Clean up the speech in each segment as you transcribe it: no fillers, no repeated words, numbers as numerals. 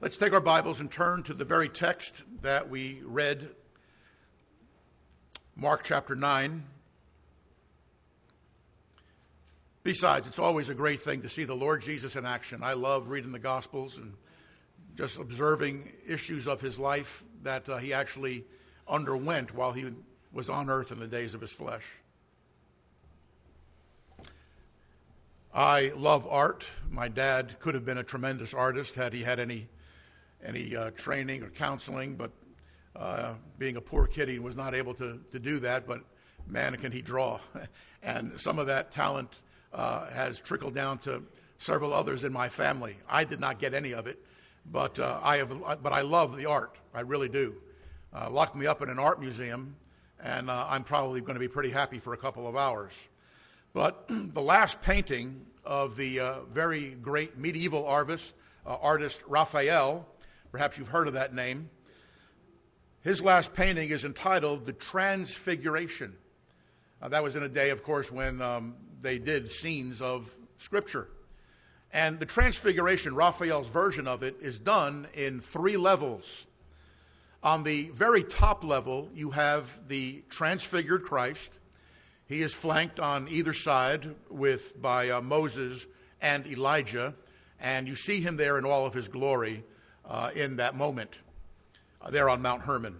Let's take our Bibles and turn to the very text that we read, Mark chapter 9. Besides, it's always a great thing to see the Lord Jesus in action. I love reading the Gospels and just observing issues of his life that he actually underwent while he was on earth in the days of his flesh. I love art. My dad could have been a tremendous artist had he had any training or counseling, but being a poor kid, he was not able to do that. But man, can he draw. And some of that talent has trickled down to several others in my family. I did not get any of it, but I love the art. I really do. Lock me up in an art museum, and I'm probably going to be pretty happy for a couple of hours. But the last painting of the very great medieval artist Raphael, perhaps you've heard of that name, his last painting is entitled The Transfiguration. That was in a day, of course, when they did scenes of Scripture. And the Transfiguration, Raphael's version of it, is done in 3 levels. On the very top level, you have the transfigured Christ. He is flanked on either side by Moses and Elijah, and you see him there in all of his glory in that moment, there on Mount Hermon.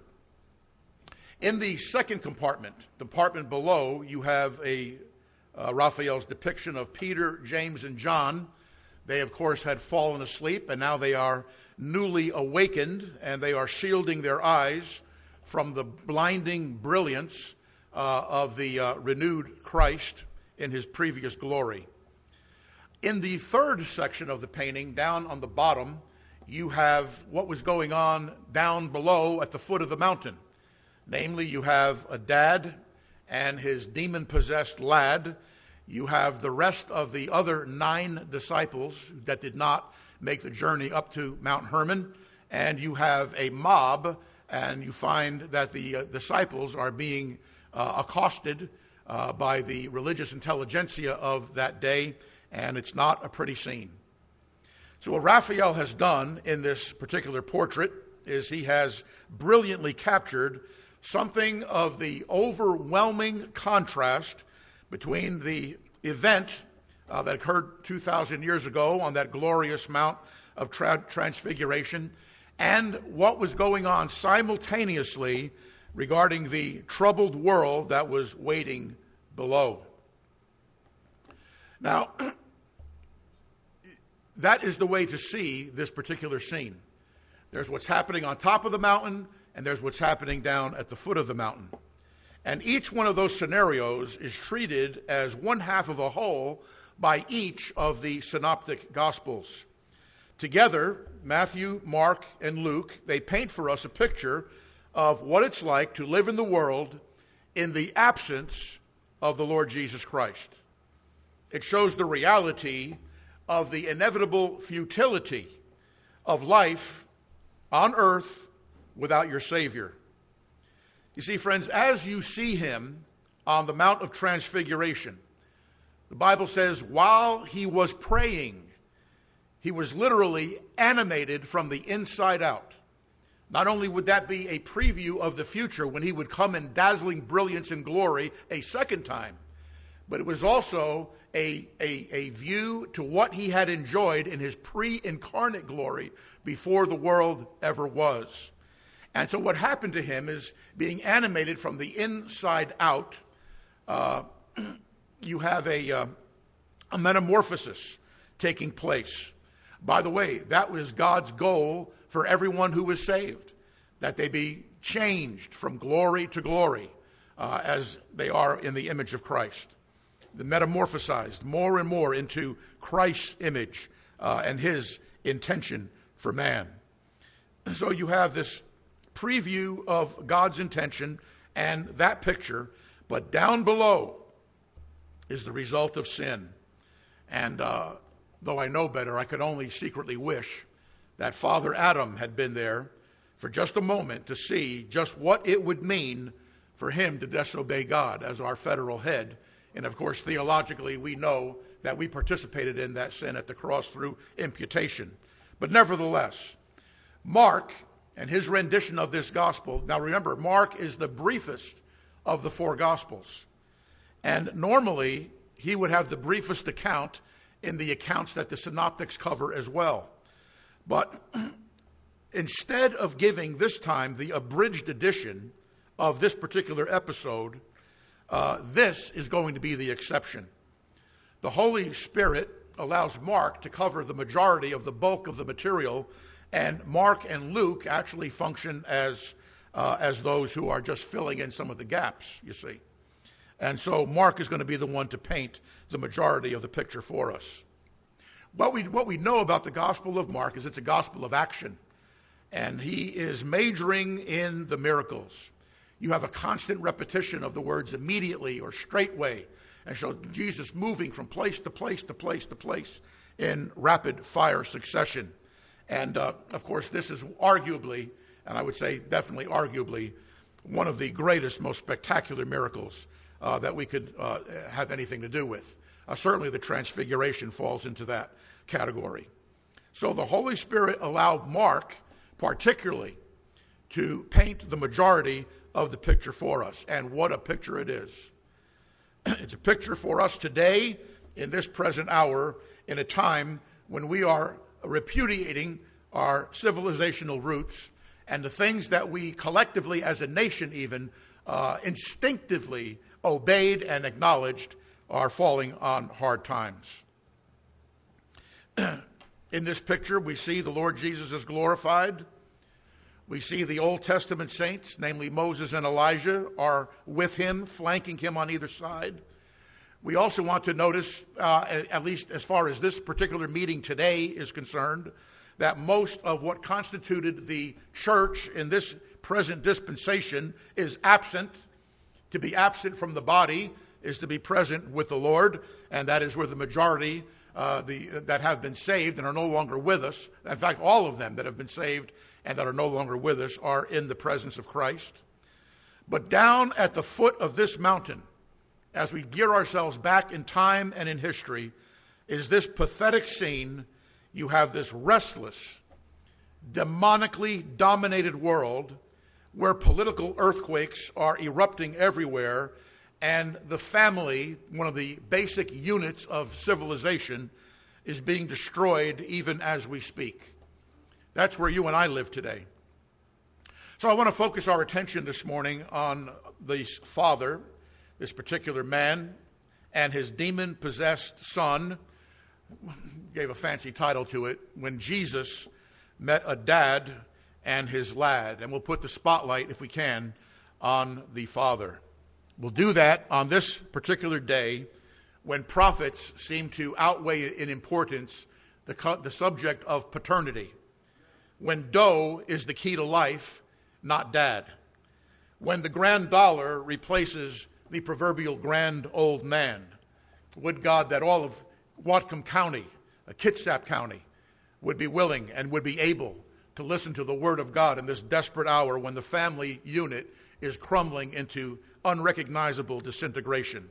In the second compartment below, you have Raphael's depiction of Peter, James, and John. They, of course, had fallen asleep, and now they are newly awakened, and they are shielding their eyes from the blinding brilliance of the renewed Christ in his previous glory. In the third section of the painting, down on the bottom, you have what was going on down below at the foot of the mountain. Namely, you have a dad and his demon-possessed lad. You have the rest of the other 9 disciples that did not make the journey up to Mount Hermon. And you have a mob, and you find that the disciples are being accosted by the religious intelligentsia of that day, and it's not a pretty scene. So what Raphael has done in this particular portrait is he has brilliantly captured something of the overwhelming contrast between the event that occurred 2,000 years ago on that glorious Mount of Transfiguration and what was going on simultaneously regarding the troubled world that was waiting below. Now, that is the way to see this particular scene. There's what's happening on top of the mountain, and there's what's happening down at the foot of the mountain. And each one of those scenarios is treated as one half of a whole by each of the synoptic gospels. Together, Matthew, Mark, and Luke, they paint for us a picture of what it's like to live in the world in the absence of the Lord Jesus Christ. It shows the reality of the inevitable futility of life on earth without your Savior. You see, friends, as you see him on the Mount of Transfiguration, the Bible says while he was praying, he was literally animated from the inside out. Not only would that be a preview of the future when he would come in dazzling brilliance and glory a second time, but it was also a view to what he had enjoyed in his pre-incarnate glory before the world ever was. And so what happened to him is being animated from the inside out. You have a metamorphosis taking place. By the way, that was God's goal for everyone who was saved, that they be changed from glory to glory as they are in the image of Christ. The metamorphosized more and more into Christ's image and his intention for man. So you have this preview of God's intention and that picture, but down below is the result of sin. And though I know better, I could only secretly wish that Father Adam had been there for just a moment to see just what it would mean for him to disobey God as our federal head. And of course, theologically, we know that we participated in that sin at the cross through imputation. But nevertheless, Mark and his rendition of this gospel, now remember, Mark is the briefest of the four gospels. And normally, he would have the briefest account in the accounts that the synoptics cover as well. But instead of giving this time the abridged edition of this particular episode, this is going to be the exception. The Holy Spirit allows Mark to cover the majority of the bulk of the material, and Mark and Luke actually function as those who are just filling in some of the gaps, you see. And so Mark is going to be the one to paint the majority of the picture for us. What we know about the Gospel of Mark is it's a gospel of action, and he is majoring in the miracles. You have a constant repetition of the words immediately or straightway, and show Jesus moving from place to place to place to place in rapid fire succession. And of course, this is arguably, and I would say definitely arguably, one of the greatest, most spectacular miracles that we could have anything to do with. Certainly the Transfiguration falls into that category. So the Holy Spirit allowed Mark particularly to paint the majority of the picture for us. And what a picture it is. It's a picture for us today in this present hour, in a time when we are repudiating our civilizational roots and the things that we collectively as a nation even instinctively obeyed and acknowledged are falling on hard times. In this picture, we see the Lord Jesus is glorified. We see the Old Testament saints, namely Moses and Elijah, are with him, flanking him on either side. We also want to notice, at least as far as this particular meeting today is concerned, that most of what constituted the church in this present dispensation is absent. To be absent from the body is to be present with the Lord, and that is where the majority that have been saved and are no longer with us, in fact, all of them that have been saved and that are no longer with us are in the presence of Christ. But down at the foot of this mountain, as we gear ourselves back in time and in history, is this pathetic scene. You have this restless, demonically dominated world where political earthquakes are erupting everywhere, and the family, one of the basic units of civilization, is being destroyed even as we speak. That's where you and I live today. So I want to focus our attention this morning on this father, this particular man, and his demon-possessed son. Gave a fancy title to it, When Jesus Met a Dad and His Lad. And we'll put the spotlight, if we can, on the father. We'll do that on this particular day when prophets seem to outweigh in importance the subject of paternity. When dough is the key to life, not dad. When the grand dollar replaces the proverbial grand old man. Would God that all of Whatcom County, Kitsap County, would be willing and would be able to listen to the word of God in this desperate hour when the family unit is crumbling into unrecognizable disintegration.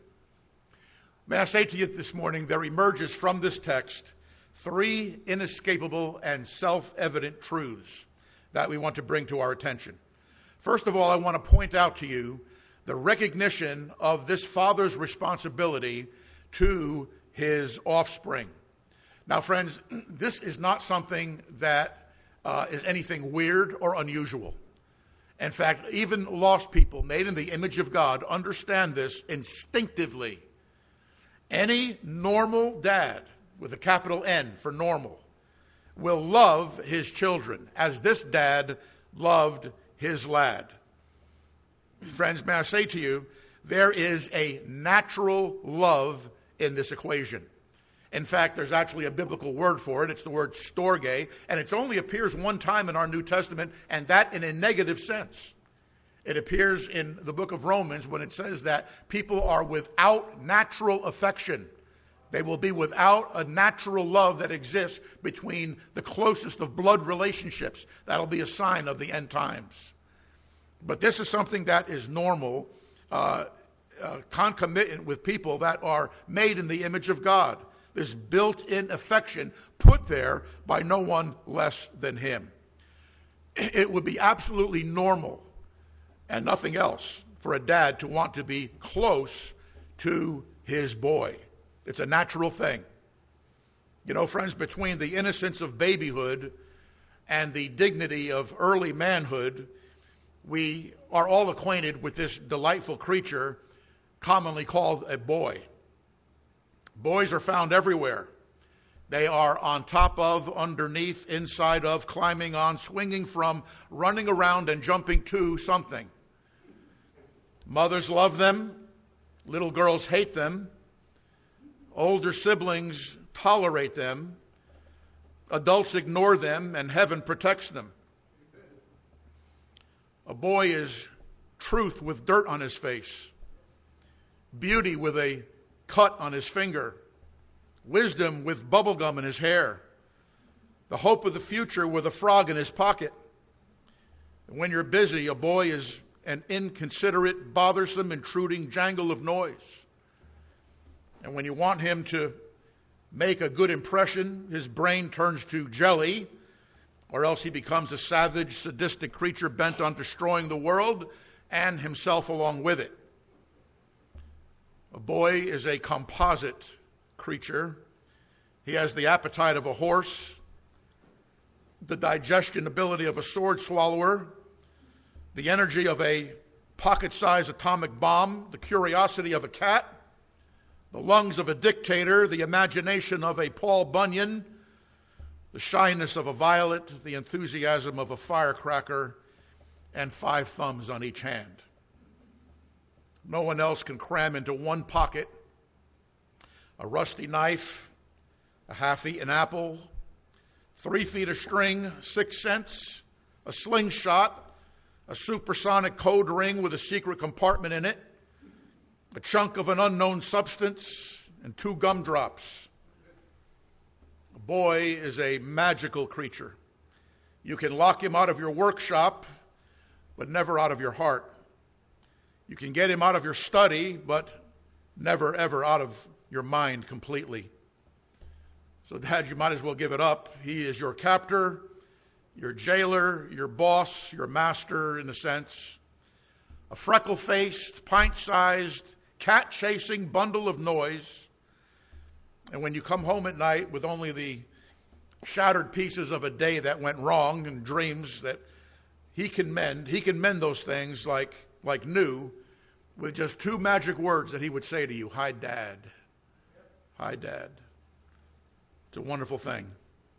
May I say to you this morning, there emerges from this text three inescapable and self-evident truths that we want to bring to our attention. First of all, I want to point out to you the recognition of this father's responsibility to his offspring. Now, friends, this is not something that is anything weird or unusual. In fact, even lost people made in the image of God understand this instinctively. Any normal dad, with a capital N for normal, will love his children as this dad loved his lad. Friends, may I say to you, there is a natural love in this equation. In fact, there's actually a biblical word for it. It's the word storge, and it only appears one time in our New Testament, and that in a negative sense. It appears in the book of Romans when it says that people are without natural affection. They will be without a natural love that exists between the closest of blood relationships. That'll be a sign of the end times. But this is something that is normal, concomitant with people that are made in the image of God. This built-in affection put there by no one less than him. it would be absolutely normal and nothing else for a dad to want to be close to his boy. It's a natural thing. You know, friends, between the innocence of babyhood and the dignity of early manhood, we are all acquainted with this delightful creature commonly called a boy. Boys are found everywhere. They are on top of, underneath, inside of, climbing on, swinging from, running around and jumping to something. Mothers love them. Little girls hate them. Older siblings tolerate them. Adults ignore them, and heaven protects them. A boy is truth with dirt on his face, beauty with a cut on his finger, wisdom with bubble gum in his hair, the hope of the future with a frog in his pocket. And when you're busy, a boy is an inconsiderate, bothersome, intruding jangle of noise. And when you want him to make a good impression, his brain turns to jelly, or else he becomes a savage, sadistic creature bent on destroying the world and himself along with it. A boy is a composite creature. He has the appetite of a horse, the digestion ability of a sword swallower, the energy of a pocket-sized atomic bomb, the curiosity of a cat, the lungs of a dictator, the imagination of a Paul Bunyan, the shyness of a violet, the enthusiasm of a firecracker, and 5 thumbs on each hand. No one else can cram into one pocket a rusty knife, a half-eaten apple, 3 feet of string, 6 cents, a slingshot, a supersonic code ring with a secret compartment in it, a chunk of an unknown substance, and 2 gumdrops. A boy is a magical creature. You can lock him out of your workshop, but never out of your heart. You can get him out of your study, but never, ever out of your mind completely. So, Dad, you might as well give it up. He is your captor, your jailer, your boss, your master, in a sense. A freckle-faced, pint-sized, cat-chasing bundle of noise. And when you come home at night with only the shattered pieces of a day that went wrong and dreams that he can mend those things like new, with just 2 magic words that he would say to you: "Hi, Dad. Hi, Dad." It's a wonderful thing.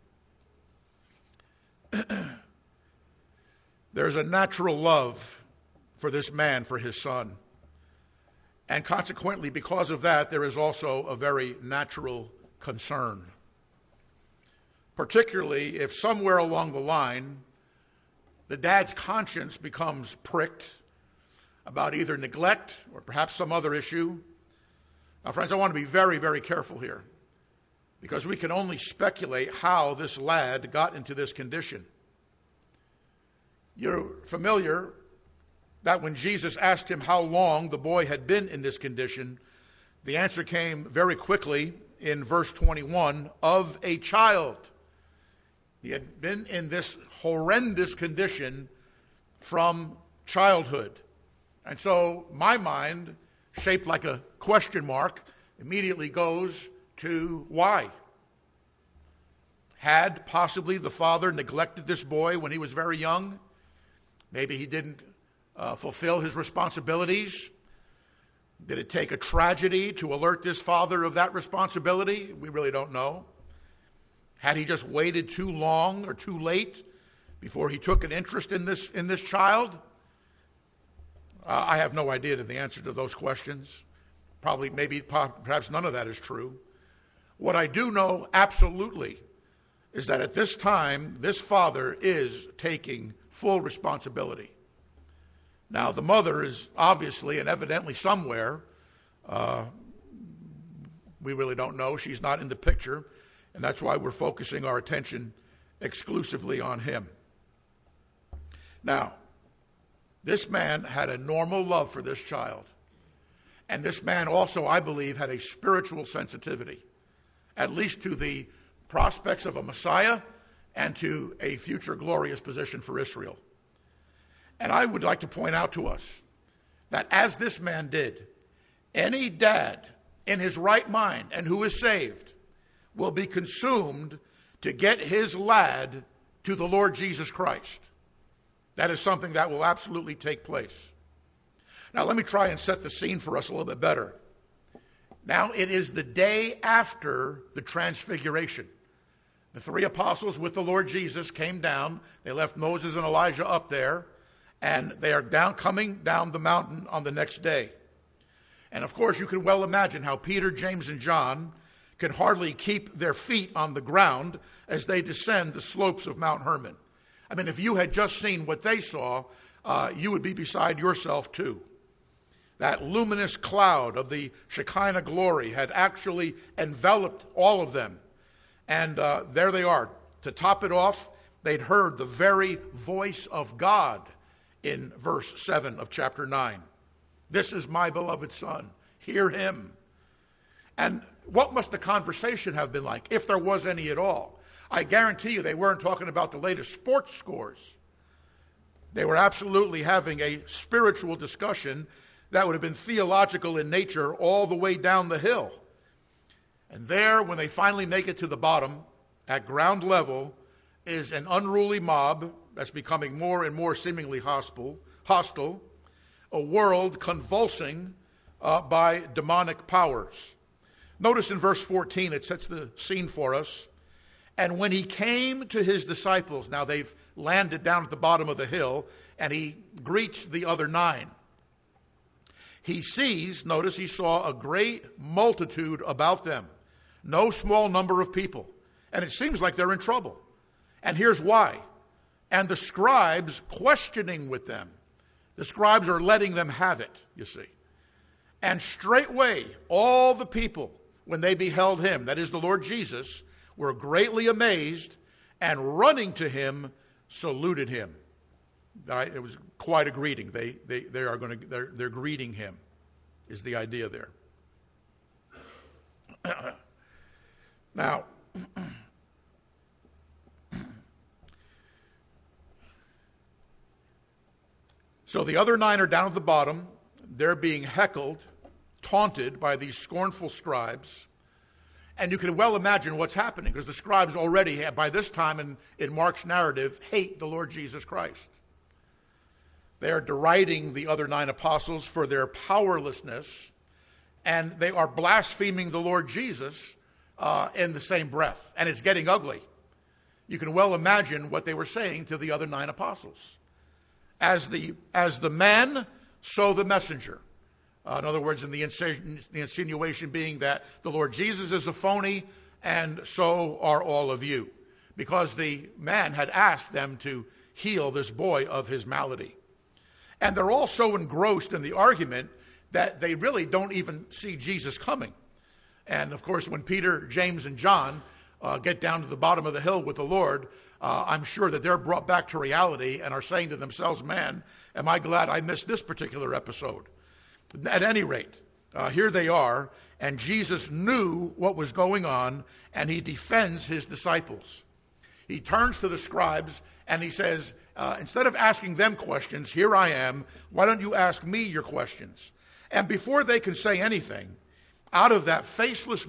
There's a natural love for this man, for his son. And consequently, because of that, there is also a very natural concern. Particularly if somewhere along the line, the dad's conscience becomes pricked about either neglect or perhaps some other issue. Now, friends, I want to be very, very careful here, because we can only speculate how this lad got into this condition. You're familiar that when Jesus asked him how long the boy had been in this condition, the answer came very quickly in verse 21, of a child. He had been in this horrendous condition from childhood. And so my mind, shaped like a question mark, immediately goes to why. Had possibly the father neglected this boy when he was very young? Maybe he didn't fulfill his responsibilities. Did it take a tragedy to alert this father of that responsibility? We really don't know. Had he just waited too long or too late before he took an interest in this child? I have no idea the answer to those questions. Perhaps none of that is true. What I do know absolutely is that at this time, this father is taking full responsibility. Now, the mother is obviously and evidently somewhere. We really don't know. She's not in the picture, and that's why we're focusing our attention exclusively on him. Now, this man had a normal love for this child. And this man also, I believe, had a spiritual sensitivity, at least to the prospects of a Messiah and to a future glorious position for Israel. And I would like to point out to us that as this man did, any dad in his right mind and who is saved will be consumed to get his lad to the Lord Jesus Christ. That is something that will absolutely take place. Now, let me try and set the scene for us a little bit better. Now, it is the day after the transfiguration. The three apostles with the Lord Jesus came down. They left Moses and Elijah up there, and they are coming down the mountain on the next day. And of course, you can well imagine how Peter, James, and John can hardly keep their feet on the ground as they descend the slopes of Mount Hermon. I mean, if you had just seen what they saw, you would be beside yourself too. That luminous cloud of the Shekinah glory had actually enveloped all of them. And there they are. To top it off, they'd heard the very voice of God in verse 7 of chapter 9. This is my beloved Son. Hear him. And what must the conversation have been like, if there was any at all? I guarantee you they weren't talking about the latest sports scores. They were absolutely having a spiritual discussion that would have been theological in nature all the way down the hill. And there, when they finally make it to the bottom, at ground level, is an unruly mob that's becoming more and more seemingly hostile, a world convulsing by demonic powers. Notice in verse 14, it sets the scene for us. And when he came to his disciples, now they've landed down at the bottom of the hill, and he greets the other 9. He sees, notice he saw a great multitude about them, no small number of people. And it seems like they're in trouble. And here's why. And the scribes questioning with them. The scribes are letting them have it, you see. And straightway, all the people, when they beheld him, that is the Lord Jesus, were greatly amazed, and running to him, saluted him. It was quite a greeting. They're greeting him, is the idea there. Now, so the other 9 are down at the bottom. They're being heckled, taunted by these scornful scribes. And you can well imagine what's happening, because the scribes already, by this time in Mark's narrative, hate the Lord Jesus Christ. They are deriding the other 9 apostles for their powerlessness, and they are blaspheming the Lord Jesus in the same breath. And it's getting ugly. You can well imagine what they were saying to the other 9 apostles. As the man, so the messenger. In other words, the insinuation being that the Lord Jesus is a phony, and so are all of you. Because the man had asked them to heal this boy of his malady. And they're all so engrossed in the argument that they really don't even see Jesus coming. And of course, when Peter, James, and John get down to the bottom of the hill with the Lord, I'm sure that they're brought back to reality and are saying to themselves, man, am I glad I missed this particular episode. At any rate, here they are, and Jesus knew what was going on, and he defends his disciples. He turns to the scribes, and he says, instead of asking them questions, here I am, why don't you ask me your questions? And before they can say anything, out of that faceless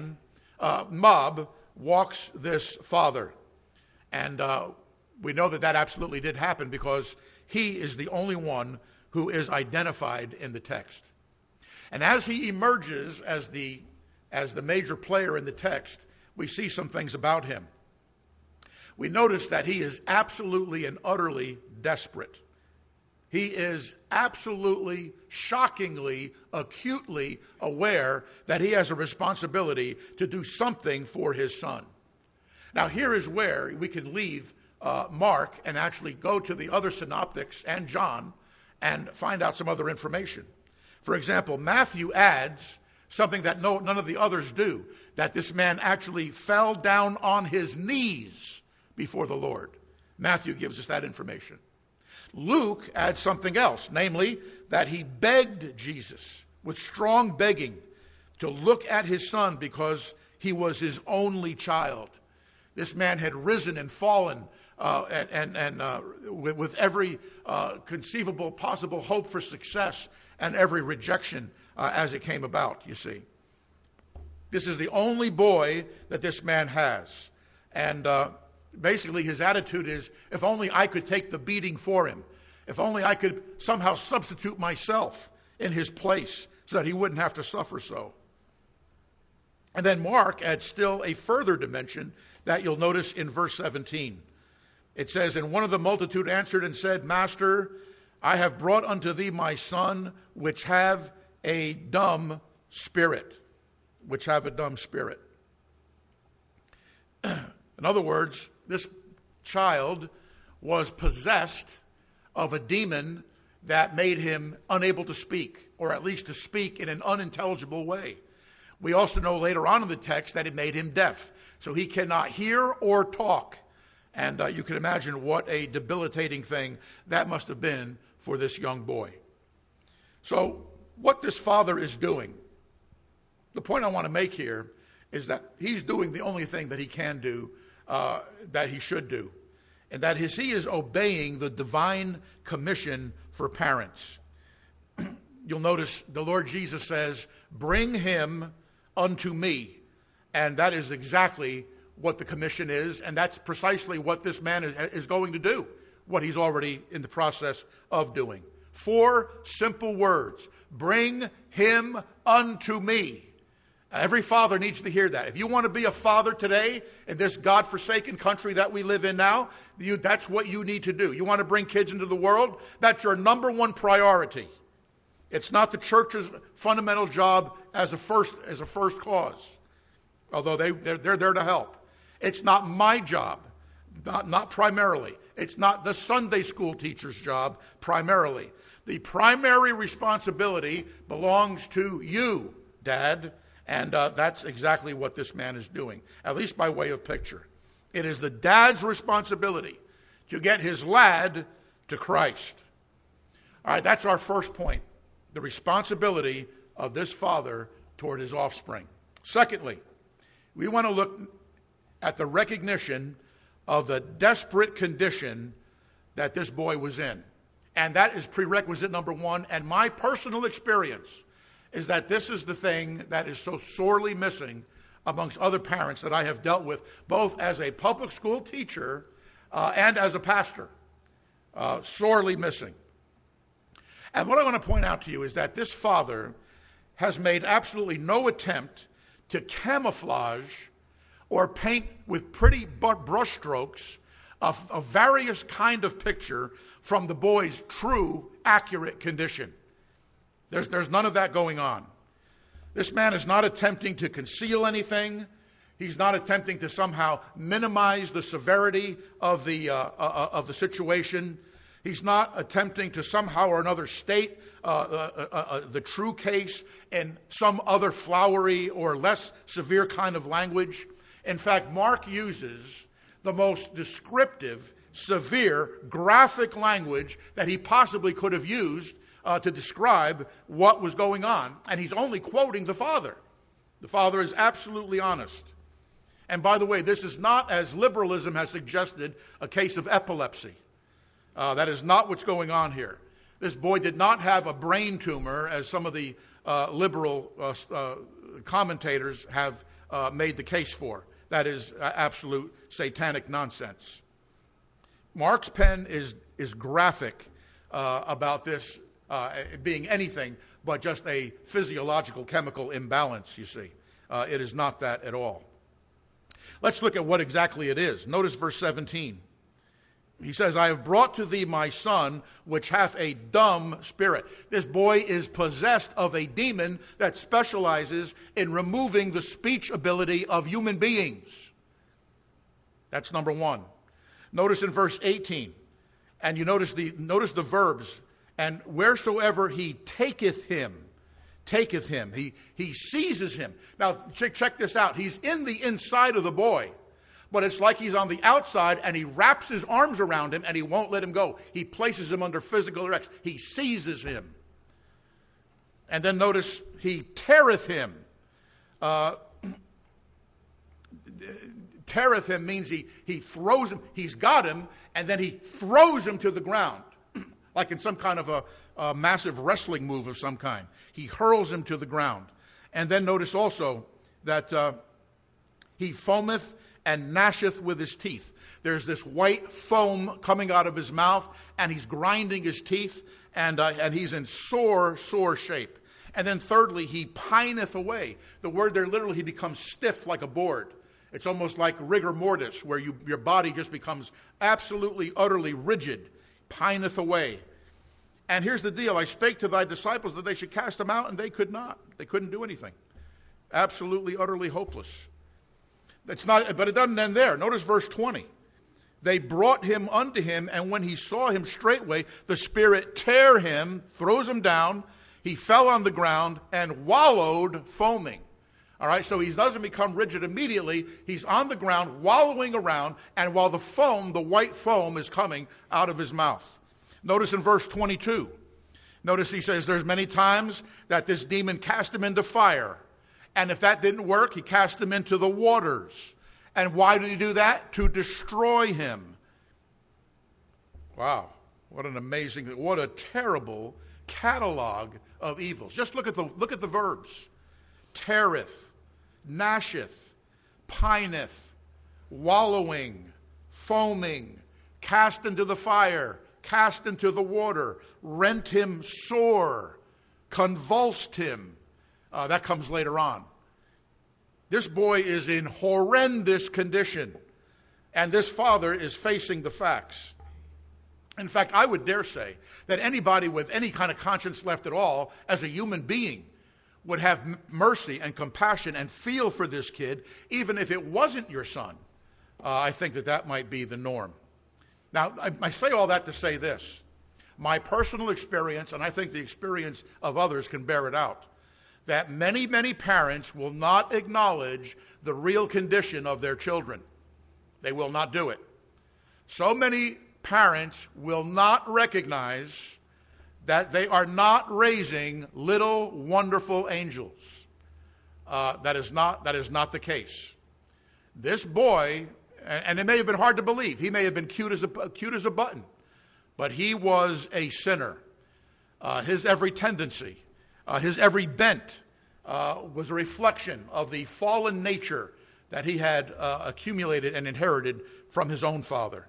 mob walks this father. And we know that absolutely did happen, because he is the only one who is identified in the text. And as he emerges as the major player in the text, we see some things about him. We notice that he is absolutely and utterly desperate. He is absolutely, shockingly, acutely aware that he has a responsibility to do something for his son. Now, here is where we can leave Mark and actually go to the other synoptics and John and find out some other information. For example, Matthew adds something that none of the others do, that this man actually fell down on his knees before the Lord. Matthew gives us that information. Luke adds something else, namely that he begged Jesus with strong begging to look at his son because he was his only child. This man had risen and fallen with every conceivable possible hope for success and every rejection as it came about, you see. This is the only boy that this man has. And basically his attitude is, if only I could take the beating for him. If only I could somehow substitute myself in his place so that he wouldn't have to suffer so. And then Mark adds still a further dimension that you'll notice in verse 17. It says, "And one of the multitude answered and said, Master, I have brought unto thee my son, which have a dumb spirit." Which have a dumb spirit. In other words, this child was possessed of a demon that made him unable to speak, or at least to speak in an unintelligible way. We also know later on in the text that it made him deaf, so he cannot hear or talk. And you can imagine what a debilitating thing that must have been for this young boy. So what this father is doing, the point I want to make here is that he's doing the only thing that he can do, that he should do. And that is he is obeying the divine commission for parents. You'll notice the Lord Jesus says, "Bring him unto me." And that is exactly what the commission is. And that's precisely what this man is going to do, what he's already in the process of doing. 4 simple words. Bring him unto me. Every father needs to hear that. If you want to be a father today in this God-forsaken country that we live in now, that's what you need to do. You want to bring kids into the world? That's your number one priority. It's not the church's fundamental job as a first cause, although they're there to help. It's not my job, not primarily. It's not the Sunday school teacher's job primarily. The primary responsibility belongs to you, Dad. And that's exactly what this man is doing, at least by way of picture. It is the dad's responsibility to get his lad to Christ. All right, that's our first point, the responsibility of this father toward his offspring. Secondly, we want to look at the recognition of the desperate condition that this boy was in. And that is prerequisite number 1. And my personal experience is that this is the thing that is so sorely missing amongst other parents that I have dealt with, both as a public school teacher and as a pastor. Sorely missing. And what I want to point out to you is that this father has made absolutely no attempt to camouflage or paint with pretty brushstrokes a various kind of picture from the boy's true, accurate condition. There's none of that going on. This man is not attempting to conceal anything. He's not attempting to somehow minimize the severity of the situation. He's not attempting to somehow or another state the true case in some other flowery or less severe kind of language. In fact, Mark uses the most descriptive, severe, graphic language that he possibly could have used to describe what was going on. And he's only quoting the father. The father is absolutely honest. And by the way, this is not, as liberalism has suggested, a case of epilepsy. That is not what's going on here. This boy did not have a brain tumor, as some of the liberal commentators have made the case for. That is absolute satanic nonsense. Mark's pen is graphic about this being anything but just a physiological chemical imbalance, you see. It is not that at all. Let's look at what exactly it is. Notice verse 17. He says, "I have brought to thee my son, which hath a dumb spirit." This boy is possessed of a demon that specializes in removing the speech ability of human beings. That's number 1. Notice in verse 18, and you notice the verbs, "And wheresoever he taketh him," he seizes him. Now, check this out. He's in the inside of the boy, but it's like he's on the outside, and he wraps his arms around him, and he won't let him go. He places him under physical arrest. He seizes him. And then notice, "he teareth him." Teareth him means he throws him, he's got him, and then he throws him to the ground, like in some kind of a massive wrestling move of some kind. He hurls him to the ground. And then notice also that he foameth and gnasheth with his teeth. There's this white foam coming out of his mouth, and he's grinding his teeth, and he's in sore shape. And then thirdly, he pineth away. The word there literally, he becomes stiff like a board. It's almost like rigor mortis, where your body just becomes absolutely, utterly rigid. Pineth away. And here's the deal. I spake to thy disciples that they should cast him out, and they could not. They couldn't do anything. Absolutely, utterly hopeless. But it doesn't end there. Notice verse 20. They brought him unto him, and when he saw him straightway, the Spirit tear him, throws him down. He fell on the ground and wallowed, foaming. All right, so he doesn't become rigid immediately. He's on the ground, wallowing around, and while the foam, the white foam, is coming out of his mouth. Notice in verse 22. Notice he says there's many times that this demon cast him into fire. And if that didn't work, he cast him into the waters. And why did he do that? To destroy him. Wow, what a terrible catalog of evils. Just look at the verbs. Teareth, gnasheth, pineth, wallowing, foaming, cast into the fire, cast into the water, rent him sore, convulsed him. That comes later on. This boy is in horrendous condition, and this father is facing the facts. In fact, I would dare say that anybody with any kind of conscience left at all, as a human being, would have mercy and compassion and feel for this kid, even if it wasn't your son. I think that might be the norm. Now, I say all that to say this. My personal experience, and I think the experience of others can bear it out, that many, many parents will not acknowledge the real condition of their children. They will not do it. So many parents will not recognize that they are not raising little wonderful angels. That is not the case. This boy, and it may have been hard to believe, he may have been cute as a button, but he was a sinner. His every tendency, his every bent was a reflection of the fallen nature that he had accumulated and inherited from his own father.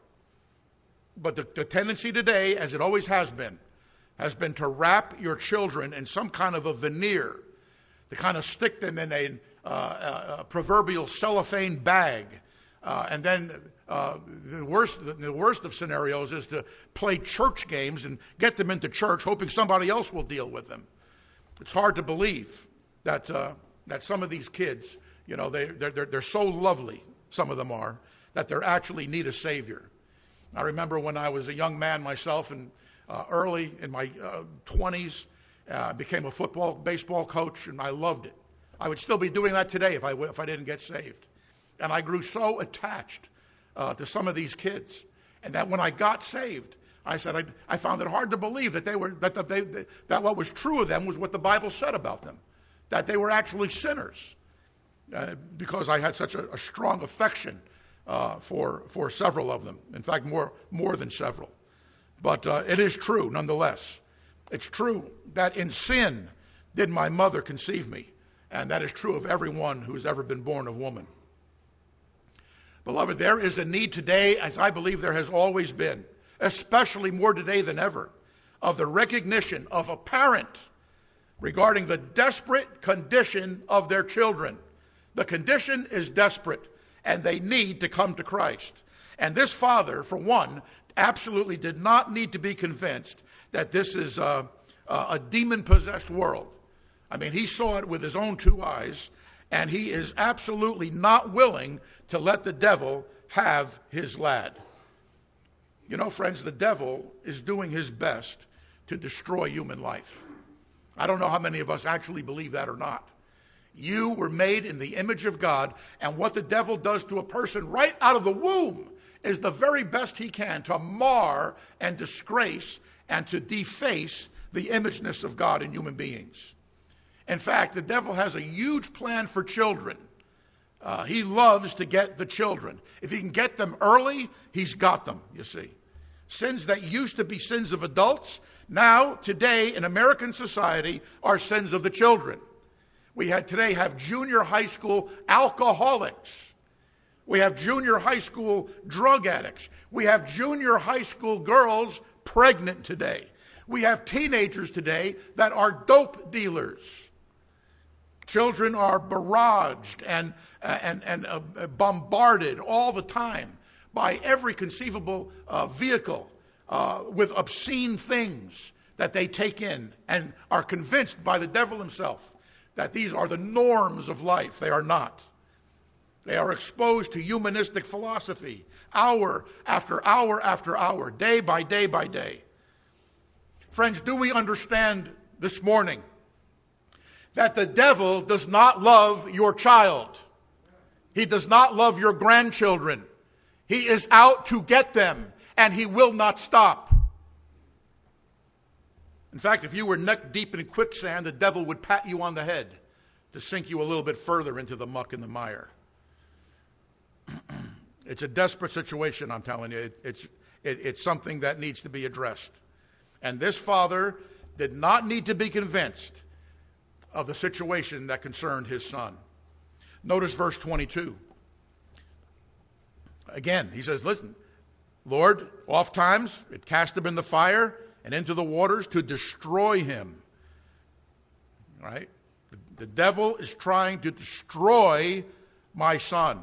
But the tendency today, as it always has been to wrap your children in some kind of a veneer, to kind of stick them in a proverbial cellophane bag. And then the worst of scenarios is to play church games and get them into church, hoping somebody else will deal with them. It's hard to believe that some of these kids, they're so lovely, some of them are, that they actually need a Savior. I remember when I was a young man myself, and early in my 20s, became a baseball coach, and I loved it. I would still be doing that today if I didn't get saved. And I grew so attached to some of these kids, and that when I got saved, I said I found it hard to believe that what was true of them was what the Bible said about them, that they were actually sinners, because I had such a strong affection for several of them. In fact, more than several. But it is true, nonetheless. It's true that in sin did my mother conceive me, and that is true of everyone who has ever been born of woman. Beloved, there is a need today, as I believe there has always been, especially more today than ever, of the recognition of a parent regarding the desperate condition of their children. The condition is desperate, and they need to come to Christ. And this father, for one, absolutely did not need to be convinced that this is a demon-possessed world. I mean, he saw it with his own two eyes, and he is absolutely not willing to let the devil have his lad. You know, friends, the devil is doing his best to destroy human life. I don't know how many of us actually believe that or not. You were made in the image of God, and what the devil does to a person right out of the womb is the very best he can to mar and disgrace and to deface the imageness of God in human beings. In fact, the devil has a huge plan for children He loves to get the children. If he can get them early, he's got them, you see. Sins that used to be sins of adults, now, today, in American society, are sins of the children. We today have junior high school alcoholics. We have junior high school drug addicts. We have junior high school girls pregnant today. We have teenagers today that are dope dealers. Children are barraged and bombarded all the time by every conceivable vehicle with obscene things that they take in and are convinced by the devil himself that these are the norms of life. They are not. They are exposed to humanistic philosophy hour after hour after hour, day by day by day. Friends, do we understand this morning that the devil does not love your child? He does not love your grandchildren. He is out to get them, and he will not stop. In fact, if you were neck deep in quicksand, the devil would pat you on the head to sink you a little bit further into the muck and the mire. It's a desperate situation, I'm telling you. It's something that needs to be addressed. And this father did not need to be convinced of the situation that concerned his son. Notice verse 22. Again, he says, listen, Lord, oft times it cast him in the fire and into the waters to destroy him. Right? The devil is trying to destroy my son.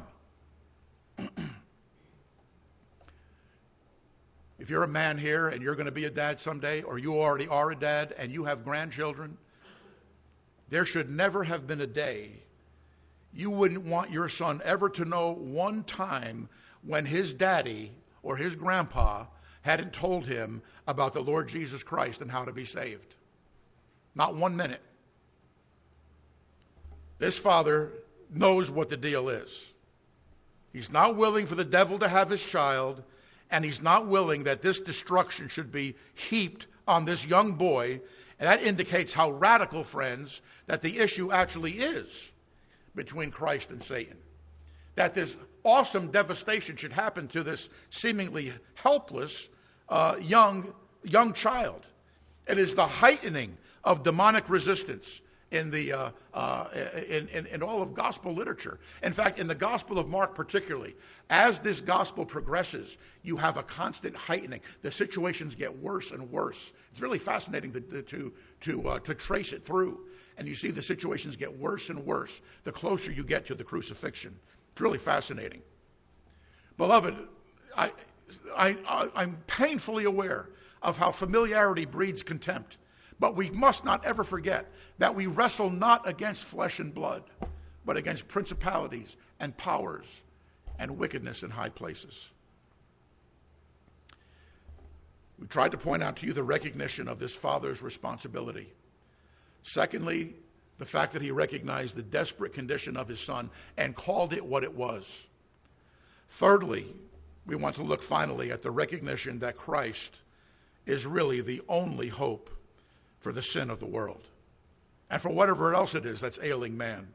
If you're a man here and you're going to be a dad someday, or you already are a dad and you have grandchildren, there should never have been a day you wouldn't want your son ever to know one time when his daddy or his grandpa hadn't told him about the Lord Jesus Christ and how to be saved. Not 1 minute. This father knows what the deal is. He's not willing for the devil to have his child, and he's not willing that this destruction should be heaped on this young boy. And that indicates how radical, friends, that the issue actually is between Christ and Satan. That this awesome devastation should happen to this seemingly helpless young child. It is the heightening of demonic resistance in all of gospel literature. In fact, in the Gospel of Mark particularly, as this gospel progresses, you have a constant heightening. The situations get worse and worse. It's really fascinating to trace it through. And you see the situations get worse and worse the closer you get to the crucifixion. It's really fascinating. Beloved, I'm painfully aware of how familiarity breeds contempt. But we must not ever forget that we wrestle not against flesh and blood, but against principalities and powers and wickedness in high places. We tried to point out to you the recognition of this father's responsibility. Secondly, the fact that he recognized the desperate condition of his son and called it what it was. Thirdly, we want to look finally at the recognition that Christ is really the only hope for the sin of the world and for whatever else it is that's ailing man.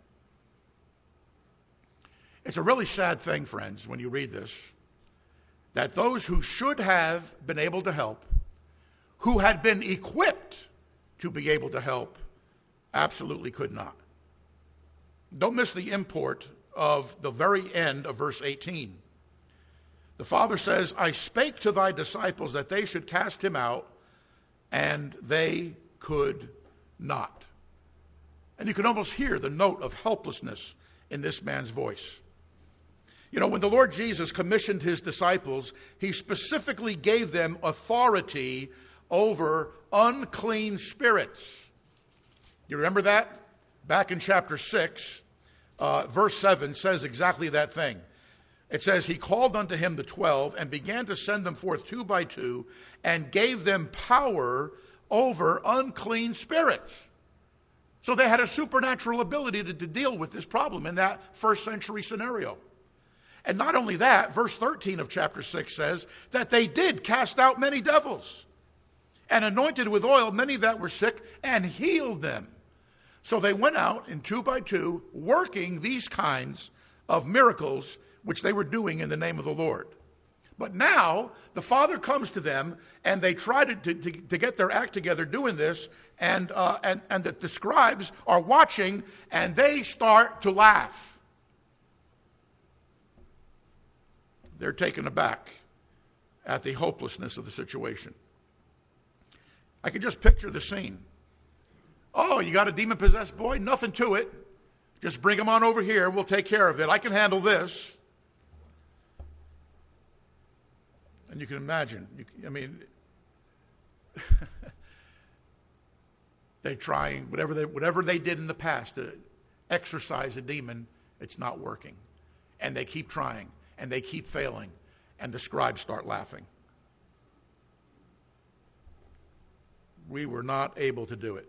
It's a really sad thing, friends, when you read this, that those who should have been able to help, who had been equipped to be able to help, absolutely could not. Don't miss the import of the very end of verse 18. The Father says, I spake to thy disciples that they should cast him out, and they could not. And you can almost hear the note of helplessness in this man's voice. You know, when the Lord Jesus commissioned his disciples, he specifically gave them authority over unclean spirits. You remember that? Back in chapter 6, verse 7 says exactly that thing. It says, he called unto him the 12 and began to send them forth 2 by 2 and gave them power over unclean spirits. So they had a supernatural ability to deal with this problem in that first century scenario. And not only that, verse 13 of chapter 6 says that they did cast out many devils and anointed with oil many that were sick and healed them. So they went out in 2 by 2 working these kinds of miracles which they were doing in the name of the Lord. But now the Father comes to them, and they try to get their act together doing this, and the scribes are watching, and they start to laugh. They're taken aback at the hopelessness of the situation. I can just picture the scene. Oh, you got a demon-possessed boy? Nothing to it. Just bring him on over here. We'll take care of it. I can handle this. And you can imagine. They try whatever they did in the past to exorcise a demon. It's not working, and they keep trying, and they keep failing, and the scribes start laughing. We were not able to do it.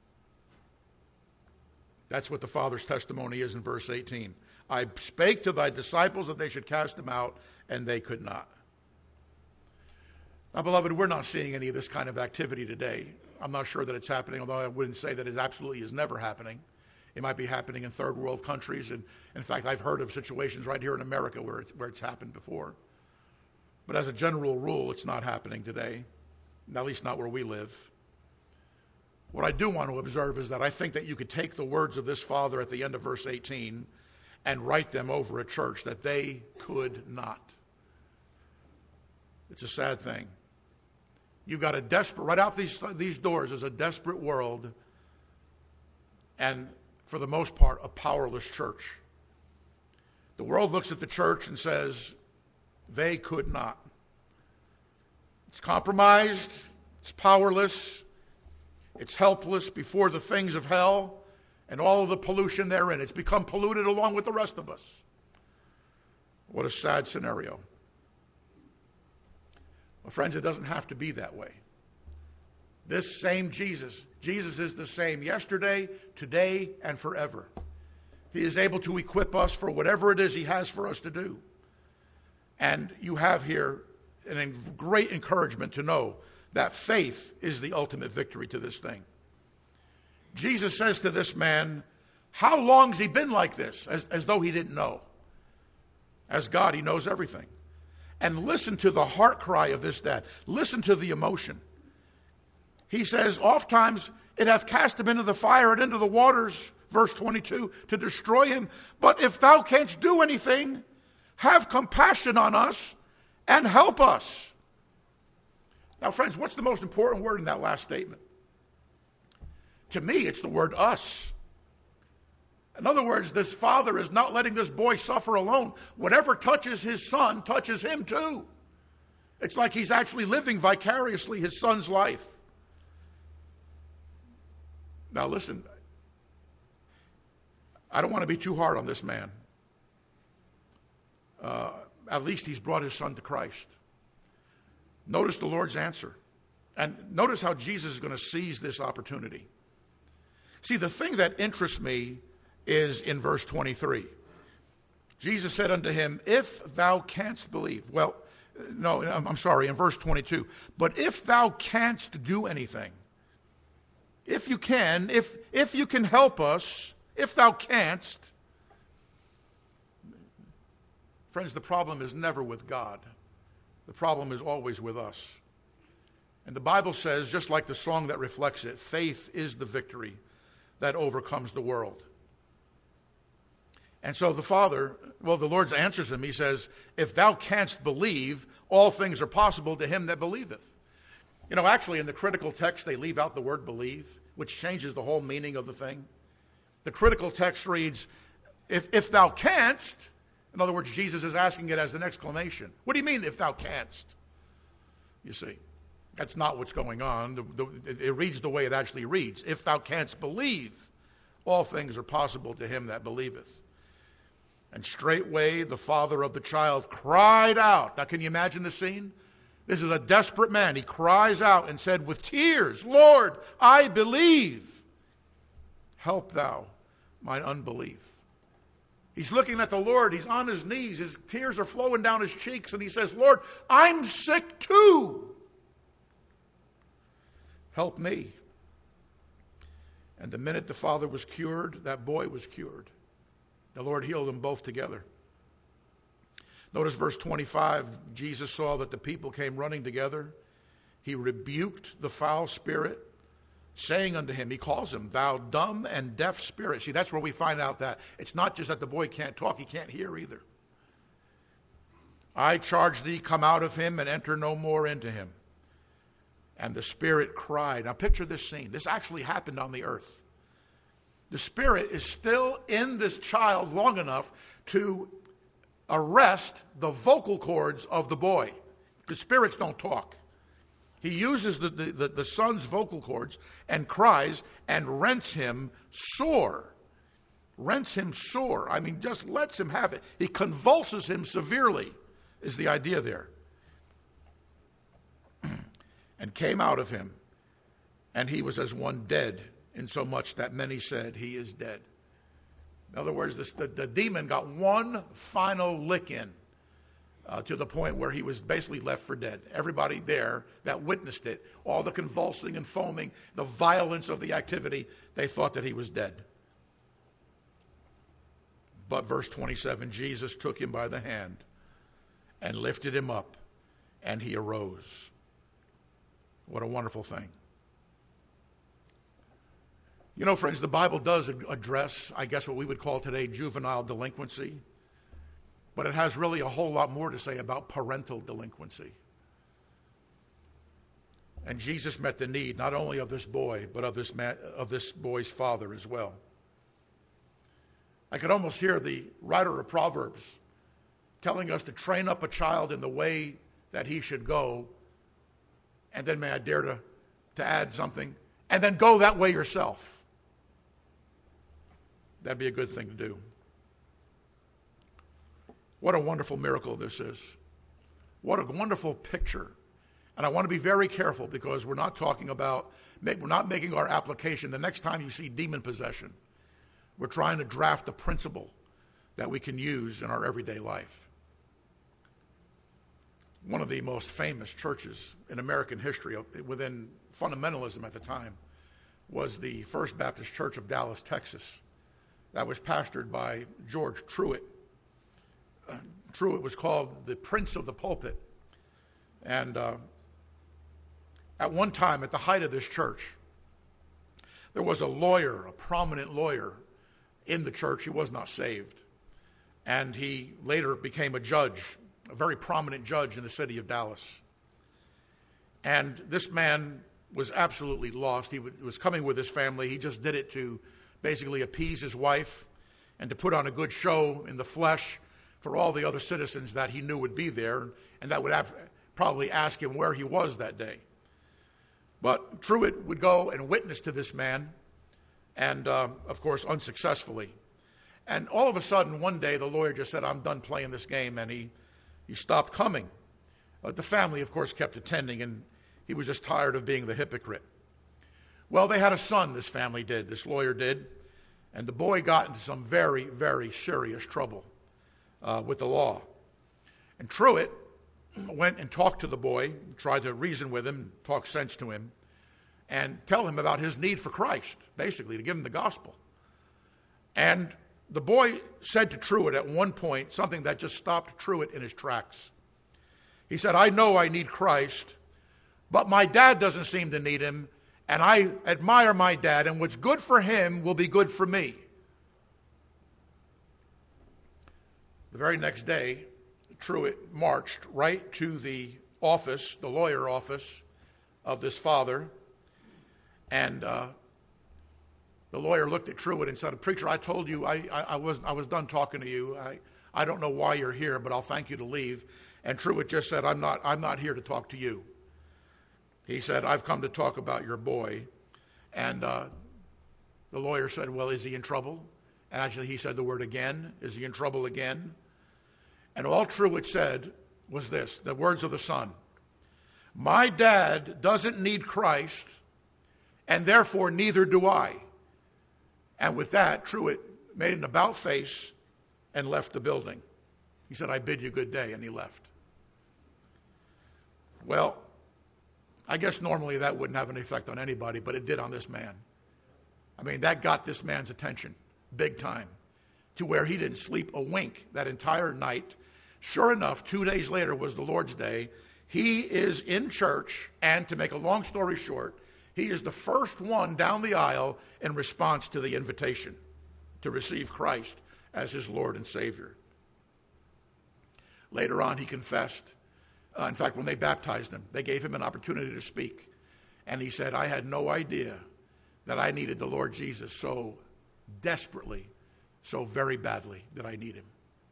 That's what the Father's testimony is in verse 18. I spake to thy disciples that they should cast him out, and they could not. Now, beloved, we're not seeing any of this kind of activity today. I'm not sure that it's happening, although I wouldn't say that it absolutely is never happening. It might be happening in third world countries, and in fact, I've heard of situations right here in America where it's happened before. But as a general rule, it's not happening today, at least not where we live. What I do want to observe is that I think that you could take the words of this Father at the end of verse 18 and write them over a church, that they could not. It's a sad thing. You've got a desperate, right out these doors is a desperate world, and for the most part, a powerless church. The world looks at the church and says, they could not. It's compromised, it's powerless, it's helpless before the things of hell and all of the pollution therein. It's become polluted along with the rest of us. What a sad scenario. Well, friends, it doesn't have to be that way. This same Jesus is the same yesterday, today, and forever. He is able to equip us for whatever it is he has for us to do. And you have here a great encouragement to know that faith is the ultimate victory to this thing. Jesus says to this man, how long's he been like this? As though he didn't know. As God, he knows everything. And listen to the heart cry of this dad. Listen to the emotion. He says, oftentimes it hath cast him into the fire and into the waters, verse 22, to destroy him. But if thou canst do anything, have compassion on us and help us. Now, friends, what's the most important word in that last statement? To me, it's the word us. In other words, this father is not letting this boy suffer alone. Whatever touches his son touches him too. It's like he's actually living vicariously his son's life. Now listen, I don't want to be too hard on this man. At least he's brought his son to Christ. Notice the Lord's answer. And notice how Jesus is going to seize this opportunity. See, the thing that interests me is in verse 23. Jesus said unto him, if thou canst believe. Well, no, I'm sorry, in verse 22. But if thou canst do anything, if you can, if you can help us, if thou canst. Friends, the problem is never with God. The problem is always with us. And the Bible says, just like the song that reflects it, faith is the victory that overcomes the world. And so the Lord answers him. He says, if thou canst believe, all things are possible to him that believeth. You know, actually, in the critical text, they leave out the word believe, which changes the whole meaning of the thing. The critical text reads, if thou canst, in other words, Jesus is asking it as an exclamation. What do you mean, if thou canst? You see, that's not what's going on. It reads the way it actually reads. If thou canst believe, all things are possible to him that believeth. And straightway the father of the child cried out. Now, can you imagine the scene? This is a desperate man. He cries out and said with tears, Lord, I believe. Help thou mine unbelief. He's looking at the Lord. He's on his knees. His tears are flowing down his cheeks. And he says, Lord, I'm sick too. Help me. And the minute the father was cured, that boy was cured. The Lord healed them both together. Notice verse 25. Jesus saw that the people came running together. He rebuked the foul spirit, saying unto him, he calls him, thou dumb and deaf spirit. See, that's where we find out that it's not just that the boy can't talk, he can't hear either. I charge thee, come out of him and enter no more into him. And the spirit cried. Now picture this scene. This actually happened on the earth. The spirit is still in this child long enough to arrest the vocal cords of the boy. Because spirits don't talk. He uses the son's vocal cords and cries and rents him sore. Rents him sore. I mean, just lets him have it. He convulses him severely, is the idea there. And came out of him, and he was as one dead, insomuch that many said, he is dead. In other words, the demon got one final lick in to the point where he was basically left for dead. Everybody there that witnessed it, all the convulsing and foaming, the violence of the activity, they thought that he was dead. But verse 27, Jesus took him by the hand and lifted him up, and he arose. What a wonderful thing. You know, friends, the Bible does address, I guess, what we would call today juvenile delinquency, but it has really a whole lot more to say about parental delinquency. And Jesus met the need not only of this boy, but of this boy's father as well. I could almost hear the writer of Proverbs telling us to train up a child in the way that he should go, and then may I dare to add something, and then go that way yourself. That'd be a good thing to do. What a wonderful miracle this is. What a wonderful picture. And I want to be very careful because we're not making our application. The next time you see demon possession, we're trying to draft a principle that we can use in our everyday life. One of the most famous churches in American history within fundamentalism at the time was the First Baptist Church of Dallas, Texas. That was pastored by George Truett. Truett was called the Prince of the Pulpit. And at one time, at the height of this church, there was a lawyer, a prominent lawyer in the church. He was not saved. And he later became a judge, a very prominent judge in the city of Dallas. And this man was absolutely lost. He was coming with his family. He just did it to basically appease his wife and to put on a good show in the flesh for all the other citizens that he knew would be there and that would probably ask him where he was that day. But Truett would go and witness to this man, and of course unsuccessfully. And all of a sudden, one day, the lawyer just said, I'm done playing this game, and he stopped coming. The family, of course, kept attending, and he was just tired of being the hypocrite. Well, they had a son, this family did, this lawyer did, and the boy got into some very, very serious trouble with the law. And Truett went and talked to the boy, tried to reason with him, talk sense to him, and tell him about his need for Christ, basically, to give him the gospel. And the boy said to Truett at one point something that just stopped Truett in his tracks. He said, I know I need Christ, but my dad doesn't seem to need him, and I admire my dad, and what's good for him will be good for me. The very next day, Truett marched right to the office, the lawyer office of this father, and the lawyer looked at Truett and said, Preacher, I told you I was done talking to you. I don't know why you're here, but I'll thank you to leave. And Truett just said, I'm not here to talk to you. He said, I've come to talk about your boy. And the lawyer said, well, is he in trouble? And actually he said the word again. Is he in trouble again? And all Truett said was this, the words of the son. My dad doesn't need Christ, and therefore neither do I. And with that, Truett made an about face and left the building. He said, I bid you good day, and he left. Well, I guess normally that wouldn't have an effect on anybody, but it did on this man. I mean, that got this man's attention, big time, to where he didn't sleep a wink that entire night, Sure enough, 2 days later was the Lord's Day. He is in church, and to make a long story short, he is the first one down the aisle in response to the invitation to receive Christ as his Lord and Savior. Later on, he confessed. In fact, when they baptized him, they gave him an opportunity to speak. And he said, I had no idea that I needed the Lord Jesus so desperately, so very badly that I need him.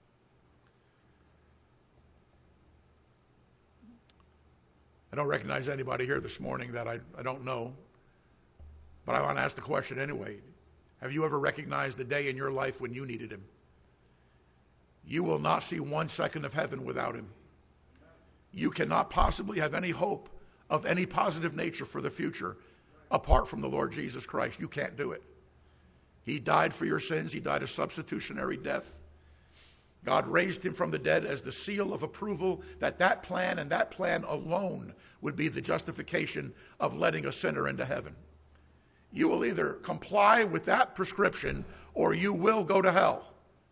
I don't recognize anybody here this morning that I don't know, but I want to ask the question anyway. Have you ever recognized the day in your life when you needed him? You will not see 1 second of heaven without him. You cannot possibly have any hope of any positive nature for the future apart from the Lord Jesus Christ. You can't do it. He died for your sins. He died a substitutionary death. God raised him from the dead as the seal of approval that plan and that plan alone would be the justification of letting a sinner into heaven. You will either comply with that prescription or you will go to hell.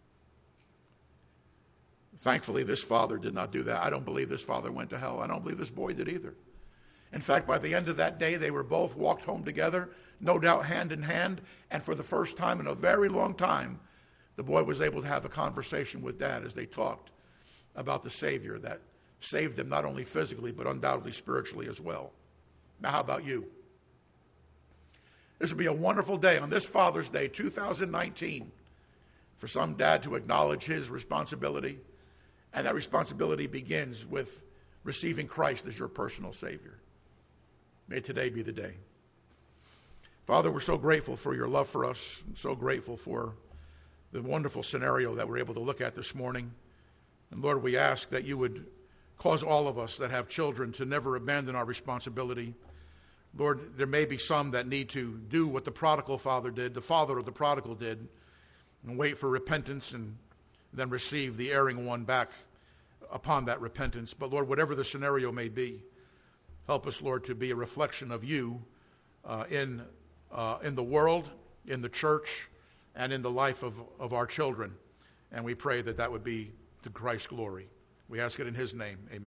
Thankfully, this father did not do that. I don't believe this father went to hell. I don't believe this boy did either. In fact, by the end of that day, they were both walked home together, no doubt hand in hand, and for the first time in a very long time, the boy was able to have a conversation with Dad as they talked about the Savior that saved them not only physically, but undoubtedly spiritually as well. Now, how about you? This will be a wonderful day on this Father's Day, 2019, for some dad to acknowledge his responsibility, and that responsibility begins with receiving Christ as your personal Savior. May today be the day. Father, we're so grateful for your love for us, and so grateful for the wonderful scenario that we're able to look at this morning. And Lord, we ask that you would cause all of us that have children to never abandon our responsibility. Lord, there may be some that need to do what the prodigal father did, the father of the prodigal did, and wait for repentance and then receive the erring one back upon that repentance. But Lord, whatever the scenario may be, help us, Lord, to be a reflection of you in the world, in the church, and in the life of our children. And we pray that that would be to Christ's glory. We ask it in his name. Amen.